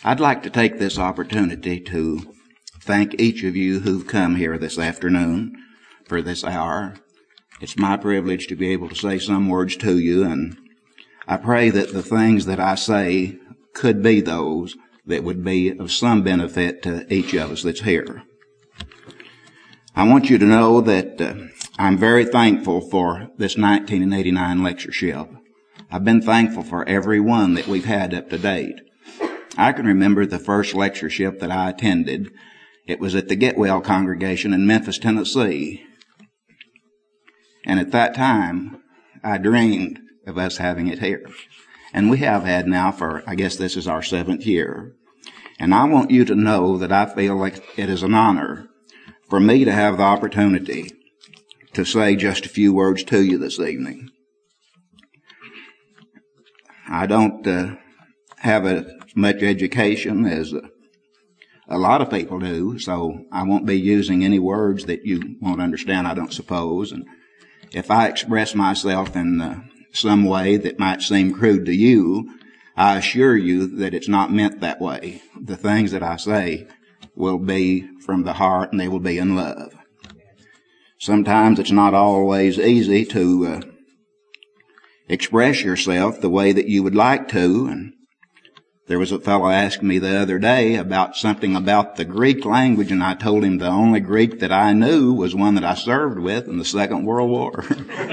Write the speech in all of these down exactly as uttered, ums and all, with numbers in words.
I'd like to take this opportunity to thank each of you who've come here this afternoon for this hour. It's my privilege to be able to say some words to you, and I pray that the things that I say could be those that would be of some benefit to each of us that's here. I want you to know that uh, I'm very thankful for this nineteen eighty-nine lectureship. I've been thankful for every one that we've had up to date. I can remember the first lectureship that I attended. It was at the Get Well congregation in Memphis, Tennessee. And at that time, I dreamed of us having it here. And we have had now for, I guess this is our seventh year. And I want you to know that I feel like it is an honor for me to have the opportunity to say just a few words to you this evening. I don't uh, have as much education as uh, a lot of people do, so I won't be using any words that you won't understand, I don't suppose. And if I express myself in uh, some way that might seem crude to you, I assure you that it's not meant that way. The things that I say will be from the heart, and they will be in love. Sometimes it's not always easy to uh, express yourself the way that you would like to. And there was a fellow asking me the other day about something about the Greek language, and I told him the only Greek that I knew was one that I served with in the Second World War.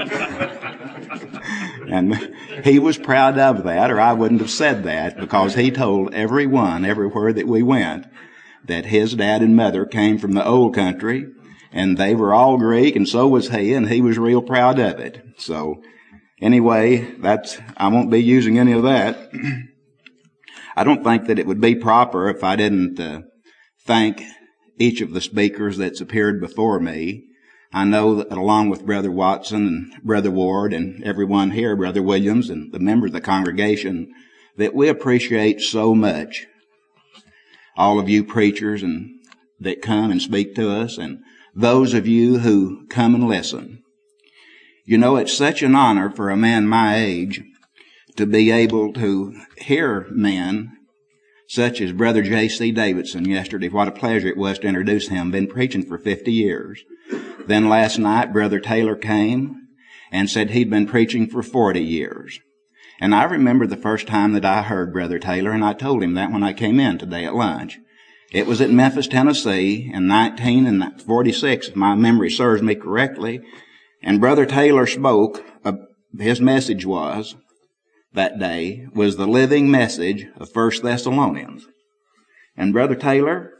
And he was proud of that, or I wouldn't have said that, because he told everyone, everywhere that we went, that his dad and mother came from the old country, and they were all Greek, and so was he, and he was real proud of it. So, anyway, that's, I won't be using any of that. I don't think that it would be proper if I didn't uh, thank each of the speakers that's appeared before me. I know that along with Brother Watson and Brother Ward and everyone here, Brother Williams and the members of the congregation, that we appreciate so much all of you preachers and that come and speak to us, and those of you who come and listen. You know, it's such an honor for a man my age to be able to hear men such as Brother J C Davidson yesterday. What a pleasure it was to introduce him. Been preaching for fifty years. Then last night, Brother Taylor came and said he'd been preaching for forty years. And I remember the first time that I heard Brother Taylor, and I told him that when I came in today at lunch. It was at Memphis, Tennessee in nineteen forty-six, if my memory serves me correctly. And Brother Taylor spoke, uh, his message was, that day, was the living message of First Thessalonians. And Brother Taylor,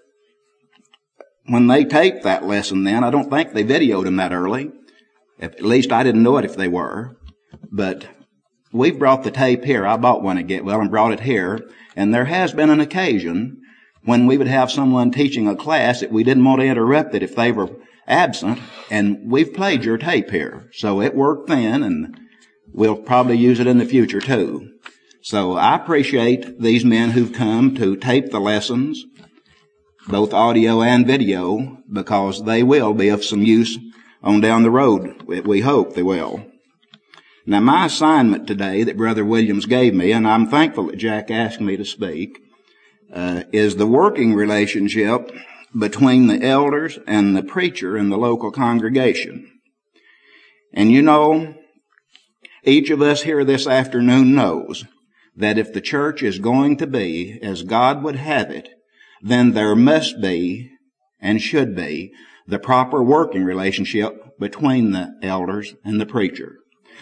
when they taped that lesson then, I don't think they videoed him that early. If, at least I didn't know it if they were. But we've brought the tape here. I bought one at Get Well and brought it here. And there has been an occasion when we would have someone teaching a class that we didn't want to interrupt it if they were absent. And we've played your tape here. So it worked then, and we'll probably use it in the future too. So I appreciate these men who've come to tape the lessons, both audio and video, because they will be of some use on down the road. We hope they will. Now, my assignment today that Brother Williams gave me, and I'm thankful that Jack asked me to speak, uh, is the working relationship between the elders and the preacher in the local congregation. And you know, each of us here this afternoon knows that if the church is going to be as God would have it, then there must be and should be the proper working relationship between the elders and the preacher.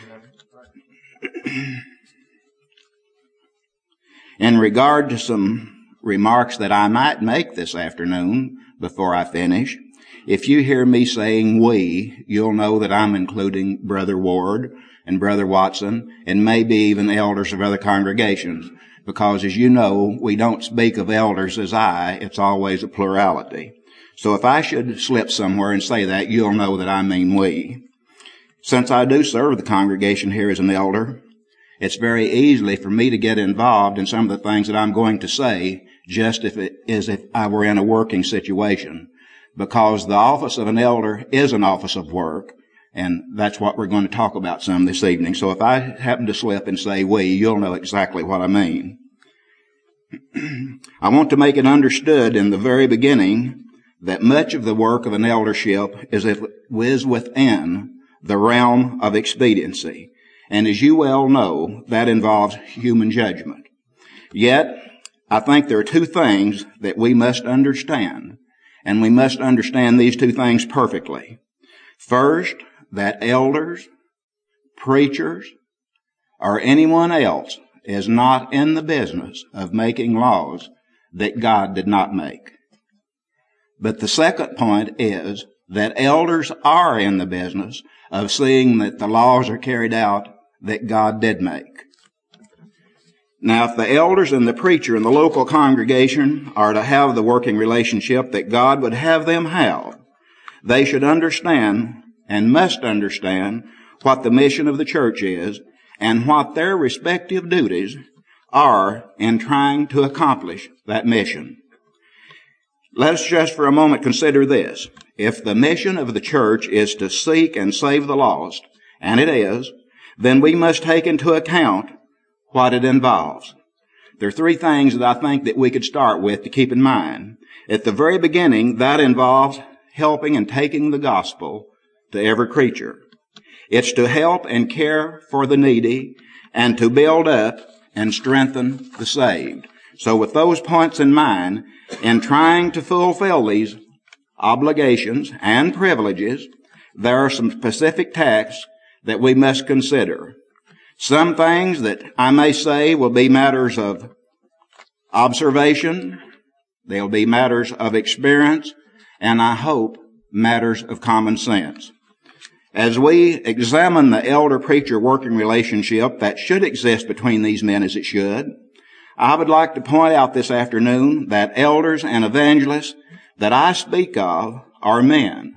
In regard to some remarks that I might make this afternoon before I finish, if you hear me saying we, you'll know that I'm including Brother Ward and Brother Watson and maybe even elders of other congregations. Because as you know, we don't speak of elders as I, it's always a plurality. So if I should slip somewhere and say that, you'll know that I mean we. Since I do serve the congregation here as an elder, it's very easy for me to get involved in some of the things that I'm going to say, just if it, as if I were in a working situation. Because the office of an elder is an office of work, and that's what we're going to talk about some this evening. So if I happen to slip and say we, you'll know exactly what I mean. I want to make it understood in the very beginning that much of the work of an eldership is within the realm of expediency. And as you well know, that involves human judgment. Yet, I think there are two things that we must understand, and we must understand these two things perfectly. First, that elders, preachers, or anyone else is not in the business of making laws that God did not make. But the second point is that elders are in the business of seeing that the laws are carried out that God did make. Now, if the elders and the preacher in the local congregation are to have the working relationship that God would have them have, they should understand and must understand what the mission of the church is and what their respective duties are in trying to accomplish that mission. Let us just for a moment consider this. If the mission of the church is to seek and save the lost, and it is, then we must take into account what it involves. There are three things that I think that we could start with to keep in mind. At the very beginning, that involves helping and taking the gospel to every creature. It's to help and care for the needy and to build up and strengthen the saved. So with those points in mind, in trying to fulfill these obligations and privileges, there are some specific tasks that we must consider. Some things that I may say will be matters of observation, they'll be matters of experience, and I hope matters of common sense. As we examine the elder-preacher working relationship that should exist between these men as it should, I would like to point out this afternoon that elders and evangelists that I speak of are men.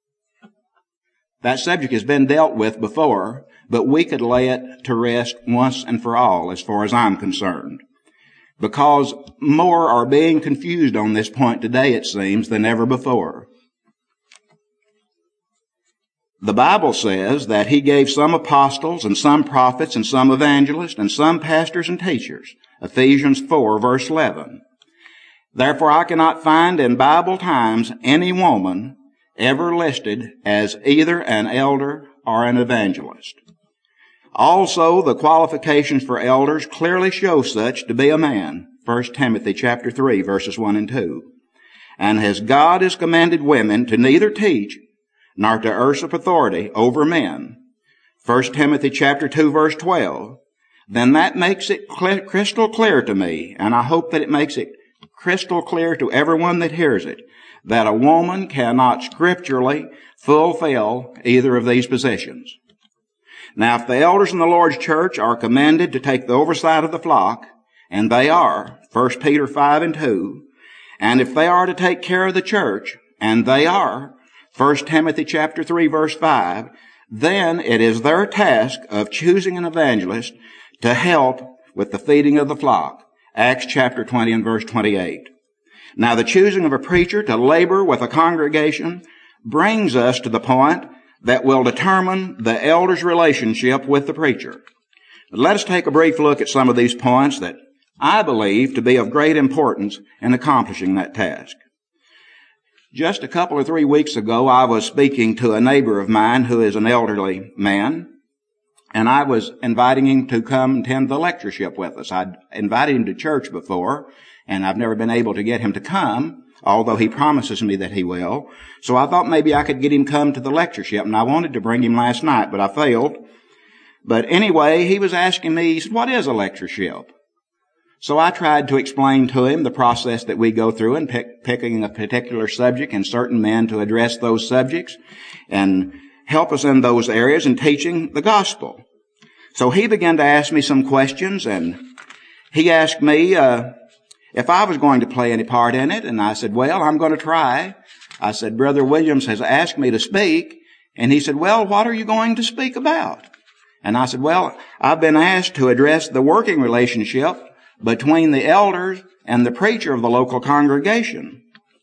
That subject has been dealt with before, but we could lay it to rest once and for all as far as I'm concerned. Because more are being confused on this point today, it seems, than ever before. The Bible says that He gave some apostles and some prophets and some evangelists and some pastors and teachers. Ephesians four, verse eleven. Therefore I cannot find in Bible times any woman ever listed as either an elder or an evangelist. Also, the qualifications for elders clearly show such to be a man. First Timothy chapter three, verses one and two. And as God has commanded women to neither teach nor to usurp authority over men, First Timothy chapter two, verse twelve, then that makes it clear, crystal clear to me, and I hope that it makes it crystal clear to everyone that hears it, that a woman cannot scripturally fulfill either of these positions. Now, if the elders in the Lord's church are commanded to take the oversight of the flock, and they are, First Peter five and two, and if they are to take care of the church, and they are, First Timothy chapter three, verse five, then it is their task of choosing an evangelist to help with the feeding of the flock. Acts chapter twenty and verse twenty-eight. Now, the choosing of a preacher to labor with a congregation brings us to the point that will determine the elder's relationship with the preacher. But let us take a brief look at some of these points that I believe to be of great importance in accomplishing that task. Just a couple or three weeks ago, I was speaking to a neighbor of mine who is an elderly man, and I was inviting him to come attend the lectureship with us. I'd invited him to church before, and I've never been able to get him to come, although he promises me that he will. So I thought maybe I could get him come to the lectureship, and I wanted to bring him last night, but I failed. But anyway, he was asking me, he said, what is a lectureship? So I tried to explain to him the process that we go through in pick, picking a particular subject and certain men to address those subjects and help us in those areas in teaching the gospel. So he began to ask me some questions, and he asked me uh, if I was going to play any part in it, and I said, well, I'm going to try. I said, Brother Williams has asked me to speak, and he said, well, what are you going to speak about? And I said, well, I've been asked to address the working relationship between the elders and the preacher of the local congregation.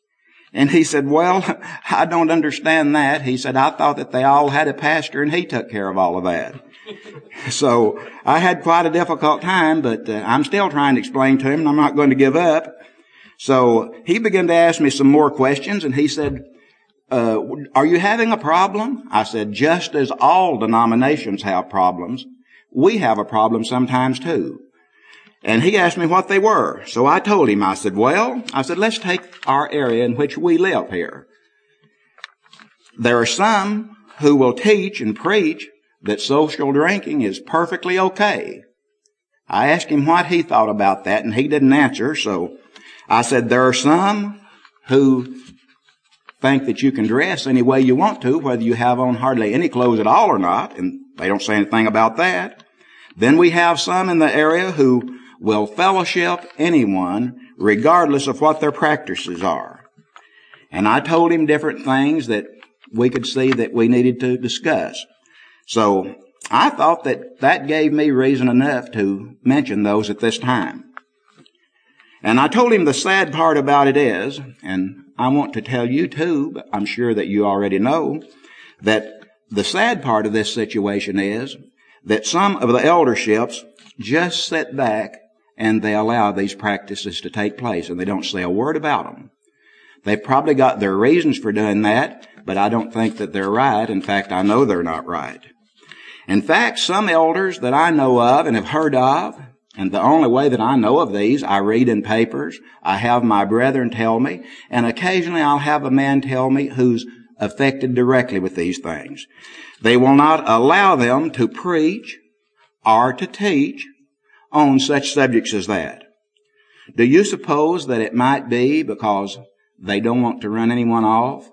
And he said, well, I don't understand that. He said, I thought that they all had a pastor and he took care of all of that. So I had quite a difficult time, but uh, I'm still trying to explain to him, and I'm not going to give up. So he began to ask me some more questions, and he said, uh, are you having a problem? I said, just as all denominations have problems, we have a problem sometimes too. And he asked me what they were. So I told him, I said, well, I said, let's take our area in which we live here. There are some who will teach and preach that social drinking is perfectly okay. I asked him what he thought about that, and he didn't answer. So I said, there are some who think that you can dress any way you want to, whether you have on hardly any clothes at all or not, and they don't say anything about that. Then we have some in the area who will fellowship anyone regardless of what their practices are. And I told him different things that we could see that we needed to discuss. So I thought that that gave me reason enough to mention those at this time. And I told him the sad part about it is, and I want to tell you too, but I'm sure that you already know, that the sad part of this situation is that some of the elderships just sit back and they allow these practices to take place, and they don't say a word about them. They've probably got their reasons for doing that, but I don't think that they're right. In fact, I know they're not right. In fact, some elders that I know of and have heard of, and the only way that I know of these, I read in papers, I have my brethren tell me, and occasionally I'll have a man tell me who's affected directly with these things. They will not allow them to preach or to teach on such subjects as that. Do you suppose that it might be because they don't want to run anyone off?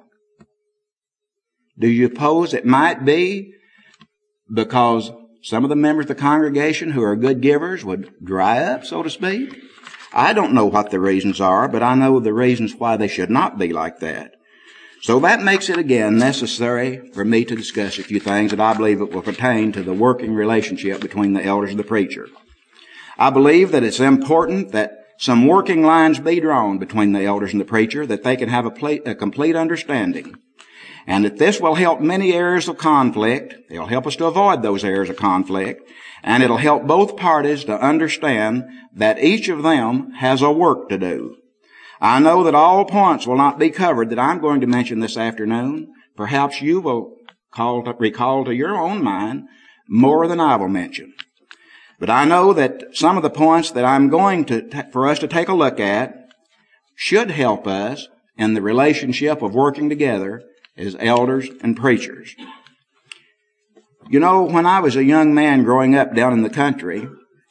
Do you suppose it might be because some of the members of the congregation who are good givers would dry up, so to speak? I don't know what the reasons are, but I know the reasons why they should not be like that. So that makes it again necessary for me to discuss a few things that I believe it will pertain to the working relationship between the elders and the preacher. I believe that it's important that some working lines be drawn between the elders and the preacher, that they can have a, ple- a complete understanding. And that this will help many areas of conflict. It'll help us to avoid those areas of conflict. And it'll help both parties to understand that each of them has a work to do. I know that all points will not be covered that I'm going to mention this afternoon. Perhaps you will call to, recall to your own mind more than I will mention. But I know that some of the points that I'm going to, t- for us to take a look at should help us in the relationship of working together as elders and preachers. You know, when I was a young man growing up down in the country,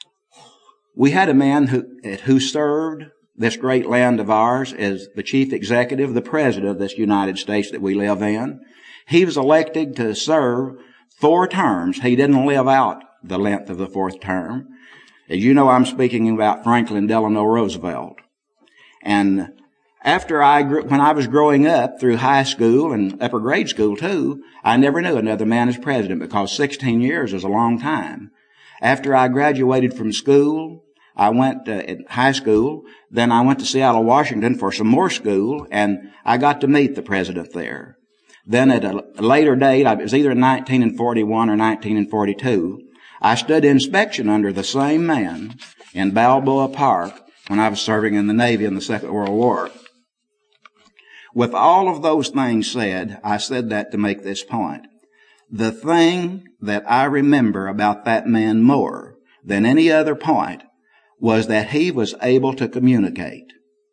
we had a man who, who served this great land of ours as the chief executive, the president of this United States that we live in. He was elected to serve four terms. He didn't live out the length of the fourth term. As you know, I'm speaking about Franklin Delano Roosevelt. And after I grew, when I was growing up through high school and upper grade school too, I never knew another man as president because sixteen years is a long time. After I graduated from school, I went to in high school, then I went to Seattle, Washington for some more school, and I got to meet the president there. Then at a later date, it was either in nineteen forty-one or nineteen forty-two, I stood inspection under the same man in Balboa Park when I was serving in the Navy in the Second World War. With all of those things said, I said that to make this point. The thing that I remember about that man more than any other point was that he was able to communicate.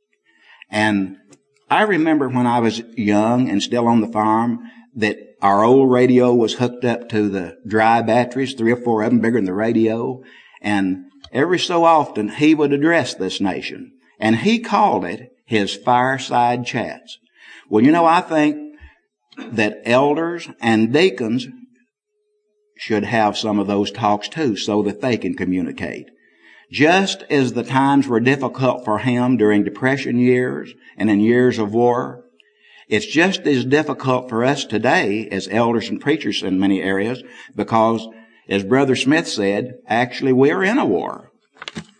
And I remember when I was young and still on the farm that our old radio was hooked up to the dry batteries, three or four of them bigger than the radio. And every so often he would address this nation. And he called it his fireside chats. Well, you know, I think that elders and deacons should have some of those talks too so that they can communicate. Just as the times were difficult for him during Depression years and in years of war, it's just as difficult for us today as elders and preachers in many areas because, as Brother Smith said, actually we're in a war.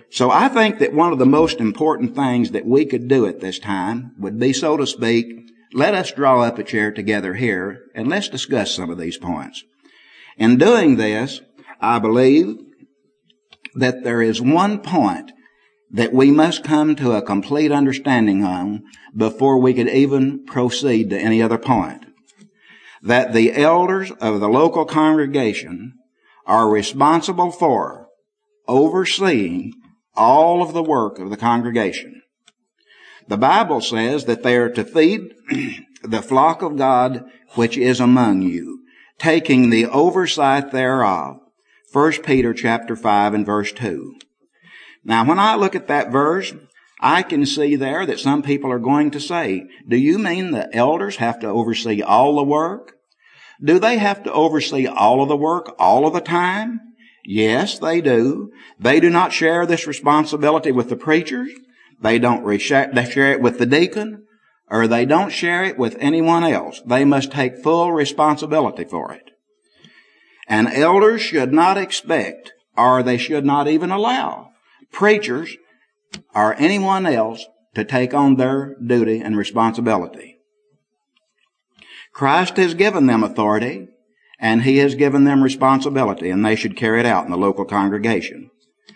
So I think that one of the most important things that we could do at this time would be, so to speak, let us draw up a chair together here and let's discuss some of these points. In doing this, I believe that there is one point that we must come to a complete understanding on before we could even proceed to any other point. That the elders of the local congregation are responsible for overseeing all of the work of the congregation. The Bible says that they are to feed the flock of God which is among you, taking the oversight thereof. First Peter chapter five and verse two. Now, when I look at that verse, I can see there that some people are going to say, do you mean the elders have to oversee all the work? Do they have to oversee all of the work all of the time? Yes, they do. They do not share this responsibility with the preachers. They don't share it with the deacon, or they don't share it with anyone else. They must take full responsibility for it. And elders should not expect, or they should not even allow, preachers or anyone else to take on their duty and responsibility. Christ has given them authority, and He has given them responsibility, and they should carry it out in the local congregation.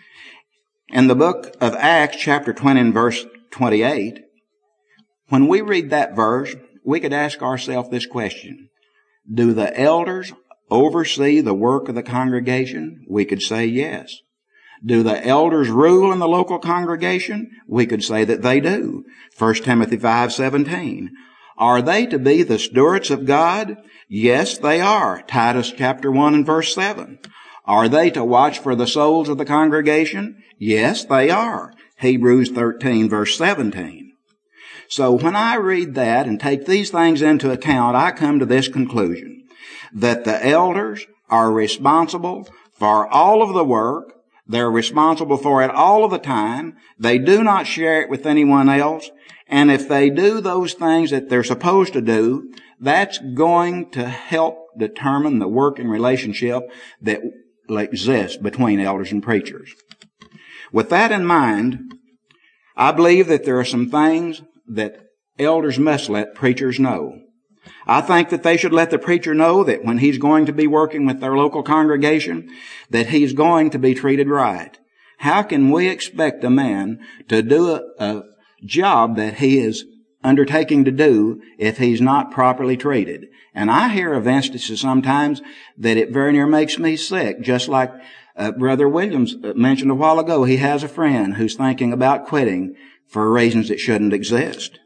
In the book of Acts, chapter twenty and verse twenty-eight, when we read that verse, we could ask ourselves this question: do the elders oversee the work of the congregation? We could say yes. Do the elders rule in the local congregation? We could say that they do. First Timothy five seventeen. Are they to be the stewards of God? Yes, they are. Titus chapter one and verse seven. Are they to watch for the souls of the congregation? Yes, they are. Hebrews thirteen verse seventeen. So when I read that and take these things into account, I come to this conclusion, that the elders are responsible for all of the work. They're responsible for it all of the time. They do not share it with anyone else. And if they do those things that they're supposed to do, that's going to help determine the working relationship that exists between elders and preachers. With that in mind, I believe that there are some things that elders must let preachers know. I think that they should let the preacher know that when he's going to be working with their local congregation, that he's going to be treated right. How can we expect a man to do a, a job that he is undertaking to do if he's not properly treated? And I hear of instances sometimes that it very near makes me sick, just like uh, Brother Williams mentioned a while ago. He has a friend who's thinking about quitting for reasons that shouldn't exist.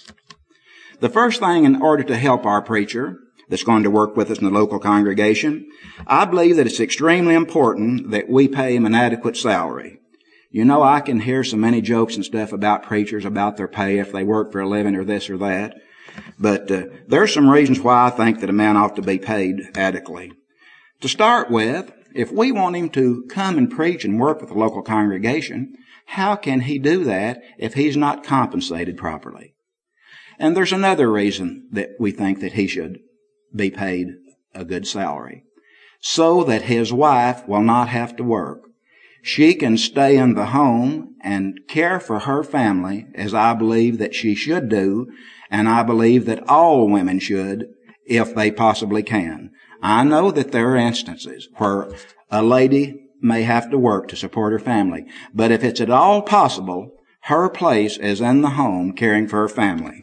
The first thing, in order to help our preacher that's going to work with us in the local congregation, I believe that it's extremely important that we pay him an adequate salary. You know, I can hear so many jokes and stuff about preachers, about their pay if they work for a living or this or that. But uh, there's some reasons why I think that a man ought to be paid adequately. To start with, if we want him to come and preach and work with the local congregation, how can he do that if he's not compensated properly? And there's another reason that we think that he should be paid a good salary, so that his wife will not have to work. She can stay in the home and care for her family, as I believe that she should do, and I believe that all women should, if they possibly can. I know that there are instances where a lady may have to work to support her family, but if it's at all possible, her place is in the home caring for her family.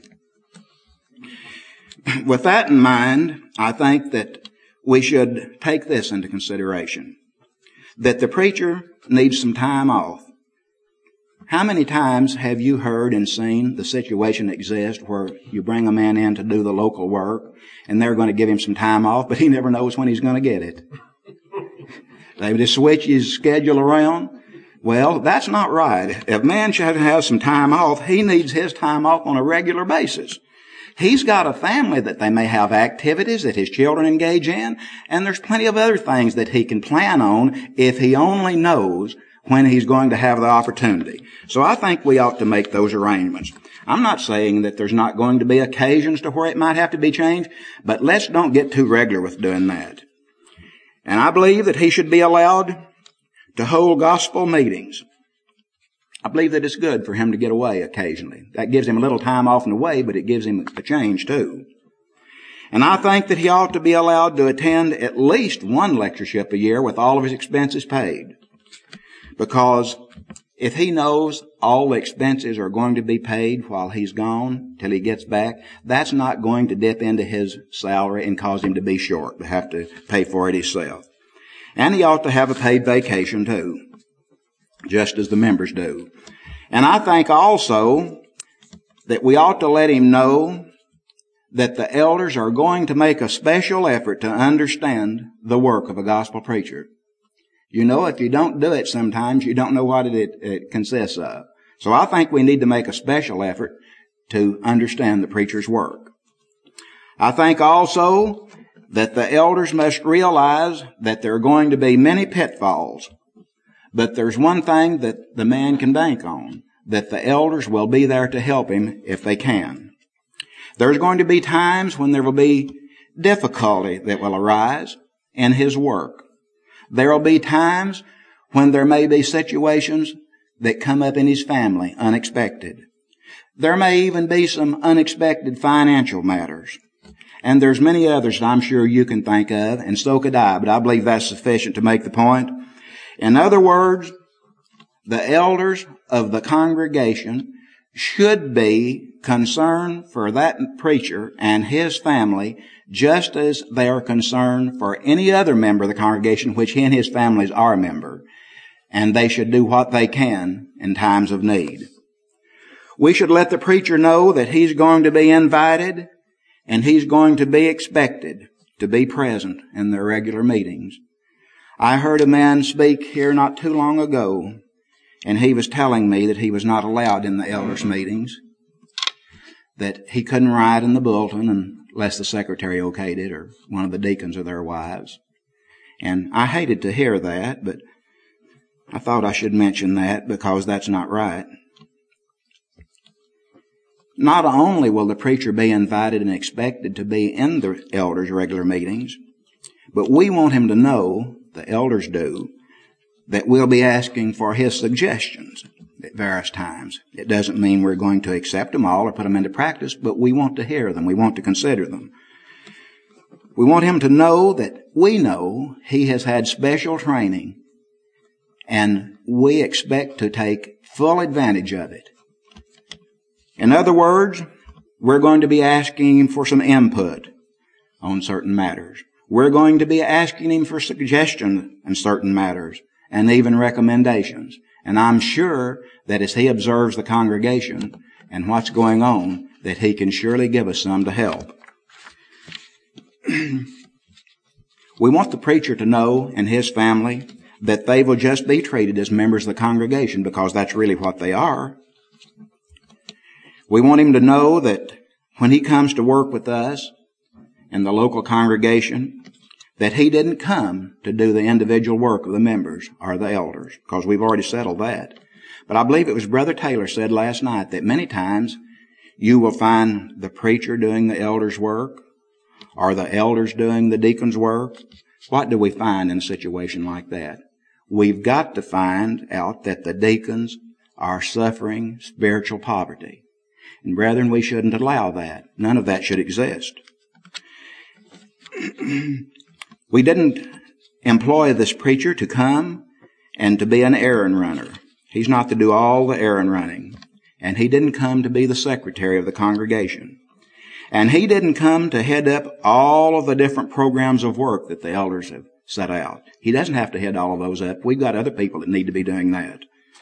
With that in mind, I think that we should take this into consideration, that the preacher needs some time off. How many times have you heard and seen the situation exist where you bring a man in to do the local work and they're going to give him some time off, but he never knows when he's going to get it? They just switch his schedule around. Well, that's not right. If a man should have some time off, he needs his time off on a regular basis. He's got a family that they may have activities that his children engage in, and there's plenty of other things that he can plan on if he only knows when he's going to have the opportunity. So I think we ought to make those arrangements. I'm not saying that there's not going to be occasions to where it might have to be changed, but let's don't get too regular with doing that. And I believe that he should be allowed to hold gospel meetings. I believe that it's good for him to get away occasionally. That gives him a little time off and away, but it gives him a change too. And I think that he ought to be allowed to attend at least one lectureship a year with all of his expenses paid. Because if he knows all the expenses are going to be paid while he's gone till he gets back, that's not going to dip into his salary and cause him to be short, to have to pay for it himself. And he ought to have a paid vacation too, just as the members do. And I think also that we ought to let him know that the elders are going to make a special effort to understand the work of a gospel preacher. You know, if you don't do it sometimes, you don't know what it, it consists of. So I think we need to make a special effort to understand the preacher's work. I think also that the elders must realize that there are going to be many pitfalls. But there's one thing that the man can bank on, that the elders will be there to help him if they can. There's going to be times when there will be difficulty that will arise in his work. There will be times when there may be situations that come up in his family unexpected. There may even be some unexpected financial matters. And there's many others that I'm sure you can think of, and so could I, but I believe that's sufficient to make the point. In other words, the elders of the congregation should be concerned for that preacher and his family just as they are concerned for any other member of the congregation, which he and his families are a member. And they should do what they can in times of need. We should let the preacher know that he's going to be invited and he's going to be expected to be present in their regular meetings. I heard a man speak here not too long ago, and he was telling me that he was not allowed in the elders' meetings, that he couldn't write in the bulletin unless the secretary okayed it or one of the deacons or their wives. And I hated to hear that, but I thought I should mention that because that's not right. Not only will the preacher be invited and expected to be in the elders' regular meetings, but we want him to know, the elders do, that we'll be asking for his suggestions at various times. It doesn't mean we're going to accept them all or put them into practice, but we want to hear them. We want to consider them. We want him to know that we know he has had special training, and we expect to take full advantage of it. In other words, we're going to be asking him for some input on certain matters. We're going to be asking him for suggestions in certain matters and even recommendations. And I'm sure that as he observes the congregation and what's going on, that he can surely give us some to help. We want the preacher to know and his family that they will just be treated as members of the congregation because that's really what they are. We want him to know that when he comes to work with us in the local congregation, that he didn't come to do the individual work of the members or the elders, because we've already settled that. But I believe it was Brother Taylor said last night that many times you will find the preacher doing the elders' work or the elders doing the deacons' work. What do we find in a situation like that? We've got to find out that the deacons are suffering spiritual poverty. And brethren, we shouldn't allow that. None of that should exist. We didn't employ this preacher to come and to be an errand runner. He's not to do all the errand running. And he didn't come to be the secretary of the congregation. And he didn't come to head up all of the different programs of work that the elders have set out. He doesn't have to head all of those up. We've got other people that need to be doing that.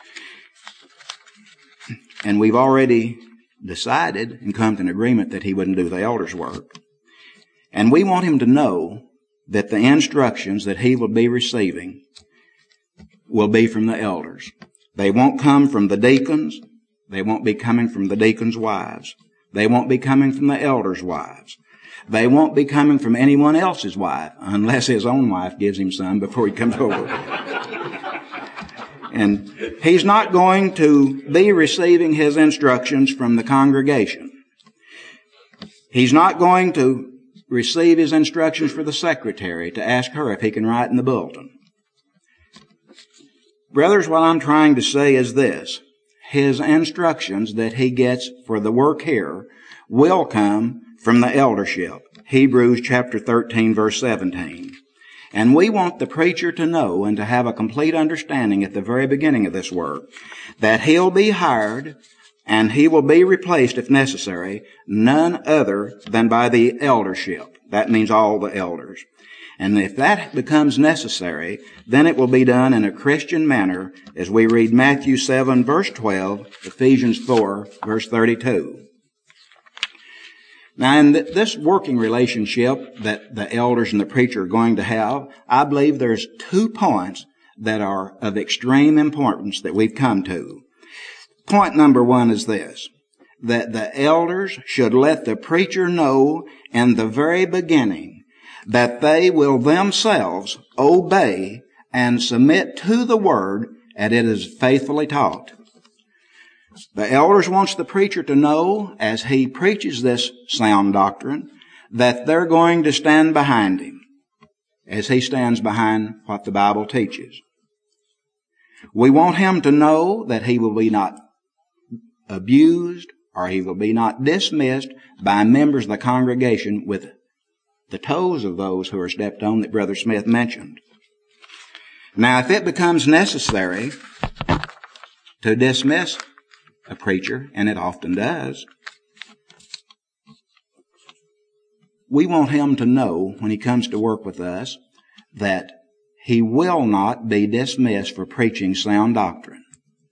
And we've already decided and come to an agreement that he wouldn't do the elders' work. And we want him to know that the instructions that he will be receiving will be from the elders. They won't come from the deacons. They won't be coming from the deacons' wives. They won't be coming from the elders' wives. They won't be coming from anyone else's wife, unless his own wife gives him some before he comes over. And he's not going to be receiving his instructions from the congregation. He's not going to receive his instructions for the secretary to ask her if he can write in the bulletin. Brothers, what I'm trying to say is this, his instructions that he gets for the work here will come from the eldership. Hebrews chapter thirteen, verse seventeen. And we want the preacher to know and to have a complete understanding at the very beginning of this work that he'll be hired and he will be replaced, if necessary, none other than by the eldership. That means all the elders. And if that becomes necessary, then it will be done in a Christian manner, as we read Matthew seven, verse twelve, Ephesians four, verse thirty-two. Now, in this working relationship that the elders and the preacher are going to have, I believe there's two points that are of extreme importance that we've come to. Point number one is this, that the elders should let the preacher know in the very beginning that they will themselves obey and submit to the word as it is faithfully taught. The elders wants the preacher to know, as he preaches this sound doctrine, that they're going to stand behind him as he stands behind what the Bible teaches. We want him to know that he will be not abused or he will be not dismissed by members of the congregation with the toes of those who are stepped on that Brother Smith mentioned. Now, if it becomes necessary to dismiss a preacher, and it often does, we want him to know when he comes to work with us that he will not be dismissed for preaching sound doctrine.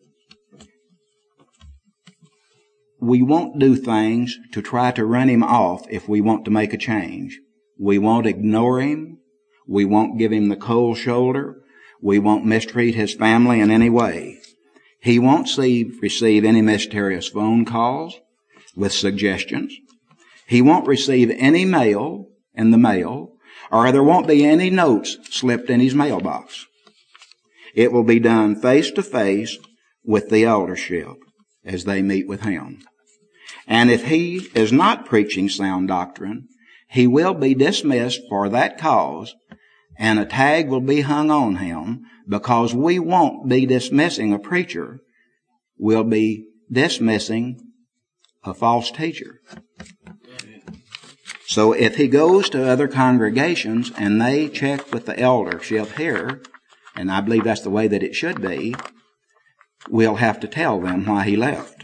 We won't do things to try to run him off if we want to make a change. We won't ignore him. We won't give him the cold shoulder. We won't mistreat his family in any way. He won't see, receive any mysterious phone calls with suggestions. He won't receive any mail in the mail, or there won't be any notes slipped in his mailbox. It will be done face to face with the eldership as they meet with him. And if he is not preaching sound doctrine, he will be dismissed for that cause, and a tag will be hung on him, because we won't be dismissing a preacher. We'll be dismissing a false teacher. So if he goes to other congregations and they check with the eldership here, and I believe that's the way that it should be, we'll have to tell them why he left.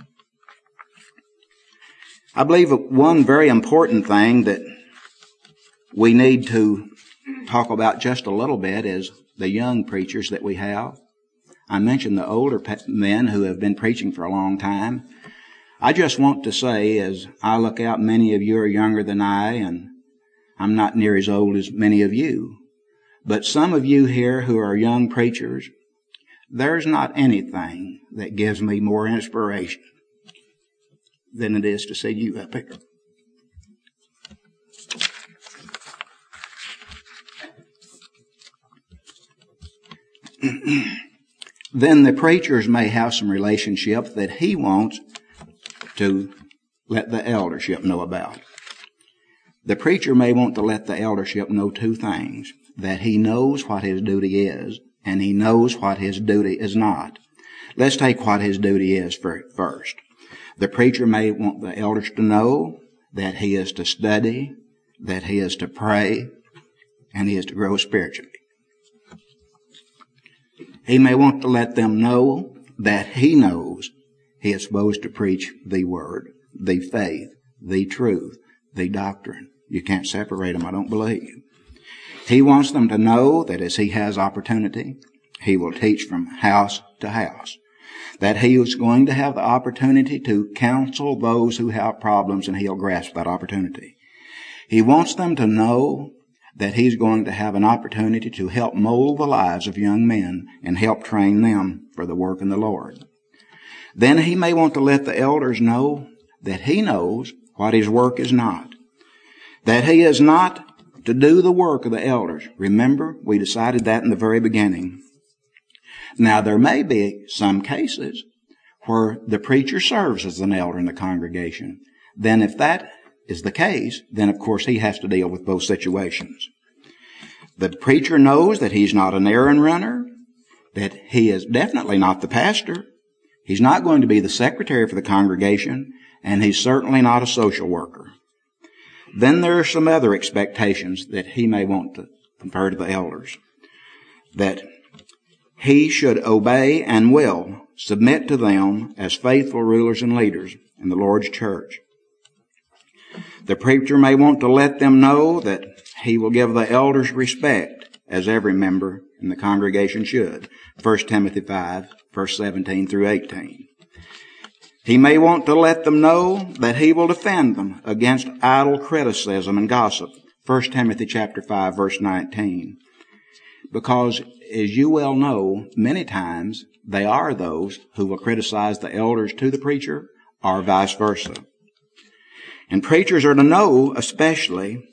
I believe one very important thing that we need to talk about just a little bit is the young preachers that we have. I mentioned the older men who have been preaching for a long time. I just want to say, as I look out, many of you are younger than I, and I'm not near as old as many of you. But some of you here who are young preachers, there's not anything that gives me more inspiration than it is to see you up here. Then the preachers may have some relationship that he wants to let the eldership know about. The preacher may want to let the eldership know two things: that he knows what his duty is, and he knows what his duty is not. Let's take what his duty is first. The preacher may want the elders to know that he is to study, that he is to pray, and he is to grow spiritually. He may want to let them know that he knows he is supposed to preach the word, the faith, the truth, the doctrine. You can't separate them, I don't believe. He wants them to know that as he has opportunity, he will teach from house to house. That he is going to have the opportunity to counsel those who have problems, and he'll grasp that opportunity. He wants them to know that he's going to have an opportunity to help mold the lives of young men and help train them for the work in the Lord. Then he may want to let the elders know that he knows what his work is not. That he is not to do the work of the elders. Remember, we decided that in the very beginning. Now, there may be some cases where the preacher serves as an elder in the congregation. Then if that is the case, then of course he has to deal with both situations. The preacher knows that he's not an errand runner, that he is definitely not the pastor. He's not going to be the secretary for the congregation, and he's certainly not a social worker. Then there are some other expectations that he may want to confer to the elders. That he should obey and will submit to them as faithful rulers and leaders in the Lord's church. The preacher may want to let them know that he will give the elders respect as every member in the congregation should. First Timothy five, verse seventeen through eighteen. He may want to let them know that he will defend them against idle criticism and gossip. First Timothy chapter five, verse nineteen. Because, as you well know, many times they are those who will criticize the elders to the preacher, or vice versa. And preachers are to know, especially,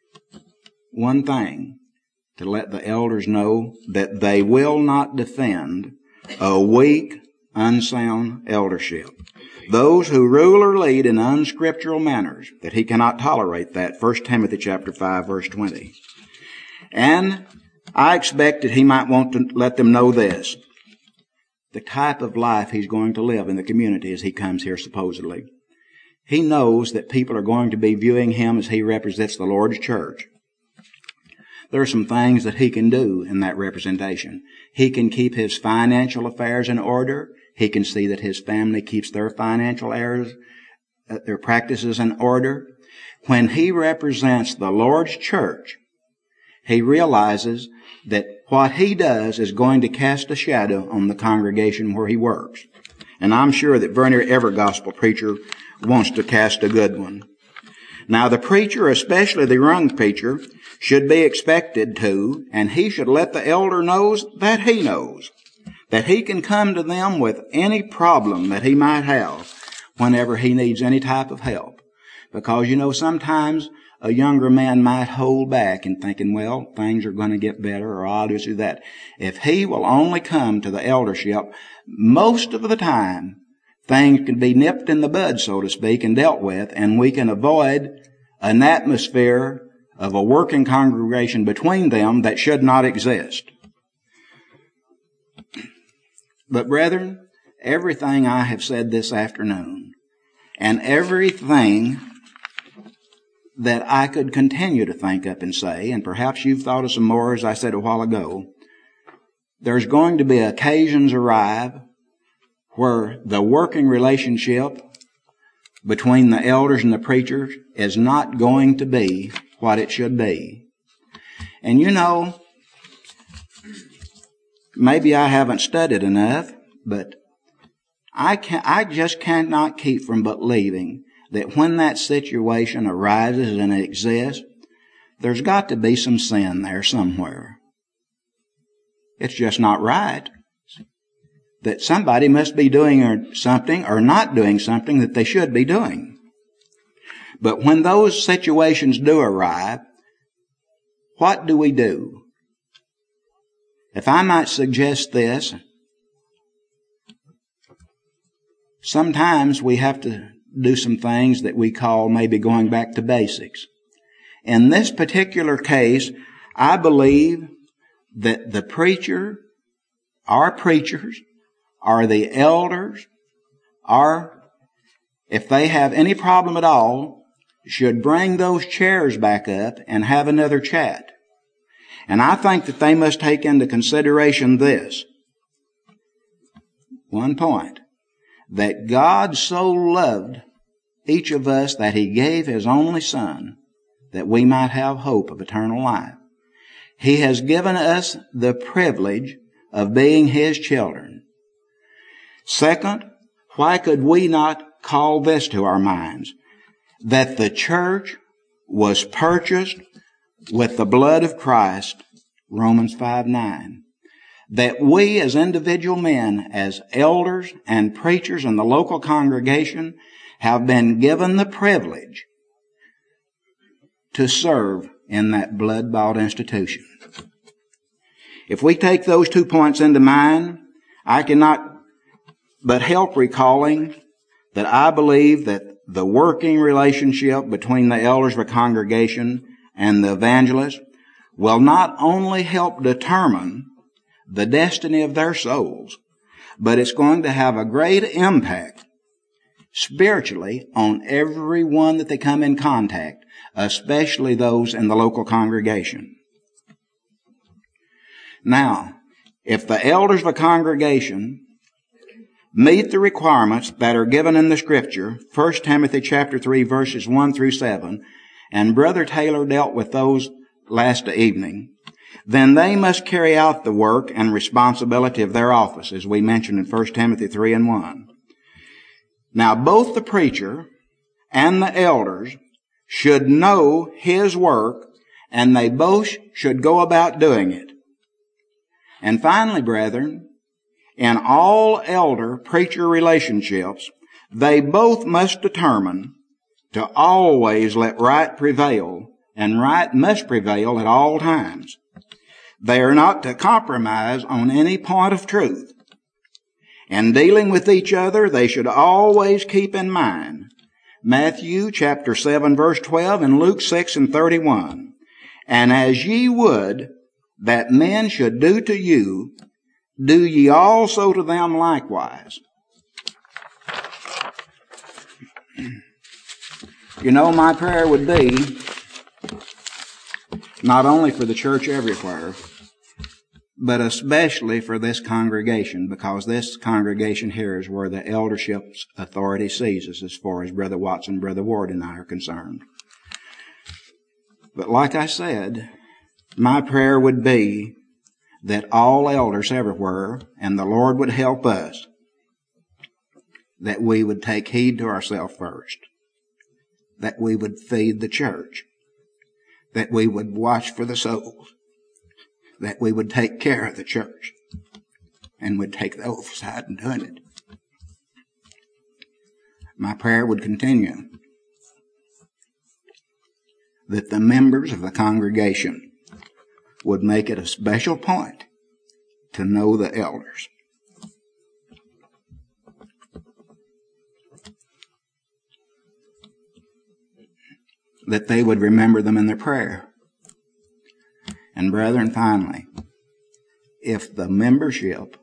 one thing, to let the elders know that they will not defend a weak, unsound eldership. Those who rule or lead in unscriptural manners, that he cannot tolerate that. First Timothy chapter five, verse twenty. And I expect that he might want to let them know this. The type of life he's going to live in the community as he comes here supposedly. He knows that people are going to be viewing him as he represents the Lord's church. There are some things that he can do in that representation. He can keep his financial affairs in order. He can see that his family keeps their financial errors, their practices in order. When he represents the Lord's church, he realizes that what he does is going to cast a shadow on the congregation where he works. And I'm sure that very near every gospel preacher wants to cast a good one. Now, the preacher, especially the young preacher, should be expected to, and he should let the elder know that he knows, that he can come to them with any problem that he might have whenever he needs any type of help. Because, you know, sometimes a younger man might hold back and thinking, well, things are going to get better, or I'll just do that. If he will only come to the eldership, most of the time, things can be nipped in the bud, so to speak, and dealt with, and we can avoid an atmosphere of a working congregation between them that should not exist. But brethren, everything I have said this afternoon, and everything that I could continue to think up and say, and perhaps you've thought of some more, as I said a while ago, there's going to be occasions arrive where the working relationship between the elders and the preachers is not going to be what it should be. And you know, maybe I haven't studied enough, but I can I just cannot keep from believing that when that situation arises and it exists, there's got to be some sin there somewhere. It's just not right. That somebody must be doing something or not doing something that they should be doing. But when those situations do arrive, what do we do? If I might suggest this, sometimes we have to do some things that we call maybe going back to basics. In this particular case, I believe that the preacher, our preachers, or the elders, or if they have any problem at all, should bring those chairs back up and have another chat. And I think that they must take into consideration this. One point. That God so loved each of us that He gave His only Son, that we might have hope of eternal life. He has given us the privilege of being His children. Second, why could we not call this to our minds? That the church was purchased with the blood of Christ, Romans five nine. That we as individual men, as elders and preachers in the local congregation, have been given the privilege to serve in that blood-bought institution. If we take those two points into mind, I cannot but help recalling that I believe that the working relationship between the elders of a congregation and the evangelist will not only help determine the destiny of their souls, but it's going to have a great impact spiritually on everyone that they come in contact, especially those in the local congregation. Now, if the elders of a congregation meet the requirements that are given in the Scripture, First Timothy chapter three, verses one through seven, and Brother Taylor dealt with those last evening, then they must carry out the work and responsibility of their office, as we mentioned in First Timothy three and one. Now, both the preacher and the elders should know his work, and they both should go about doing it. And finally, brethren, in all elder-preacher relationships, they both must determine to always let right prevail, and right must prevail at all times. They are not to compromise on any point of truth. In dealing with each other, they should always keep in mind Matthew chapter seven, verse twelve, and Luke six and thirty-one. And as ye would that men should do to you, do ye also to them likewise. You know, my prayer would be not only for the church everywhere, but especially for this congregation, because this congregation here is where the eldership's authority ceases as far as Brother Watson, Brother Ward, and I are concerned. But like I said, my prayer would be that all elders everywhere, and the Lord would help us, that we would take heed to ourselves first, that we would feed the church, that we would watch for the souls, that we would take care of the church, and would take the oversight in doing it. My prayer would continue that the members of the congregation would make it a special point to know the elders. That they would remember them in their prayer. And brethren, finally, if the membership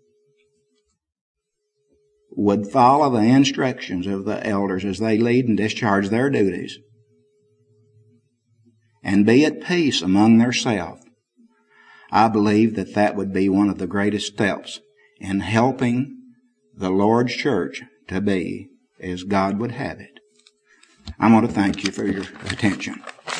would follow the instructions of the elders as they lead and discharge their duties, and be at peace among themselves, I believe that that would be one of the greatest steps in helping the Lord's church to be as God would have it. I want to thank you for your attention.